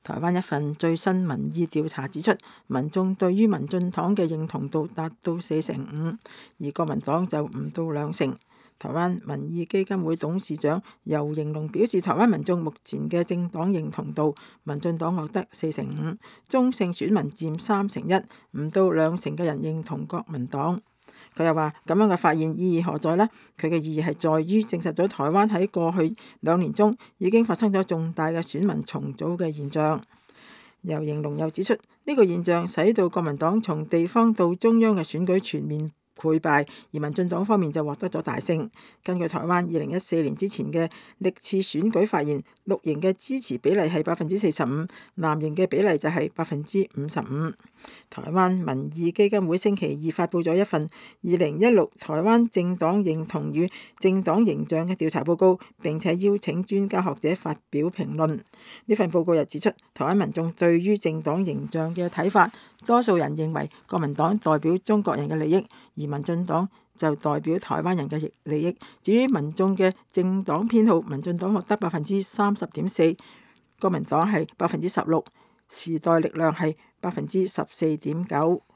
台灣一份最新民意調查指出，民眾對於民進黨嘅認同度達到45%，而國民黨就唔到2成。台灣民意基金會董事長游盈隆表示，台灣民眾目前嘅政黨認同度，民進黨獲得45%，中性選民佔1/3，唔到2成嘅人認同國民黨。佢又話：咁樣嘅發現意義何在呢？佢嘅意義係在於證實咗台灣喺過去2年中已經發生咗重大嘅選民重組嘅現象。游盈隆又指出，呢個現象使到國民黨從地方到中央嘅選舉全面潰敗，而民進黨方面就獲得咗大勝。根據台灣2014年之前嘅歷次選舉發現，綠營嘅支持比例係45%，藍營嘅比例就係55%。台灣民意基金會星期二發布咗一份2016台灣政黨認同與政黨形象嘅調查報告，並且邀請專家學者發表評論。呢份報告又指出，台灣民眾對於政黨形象嘅睇法，多數人認為國民黨代表中國人嘅利益，而民進黨就代表台灣人嘅利益。至於民眾嘅政黨偏好，民進黨獲得30.4%，國民黨係16%，時代力量係14.9%。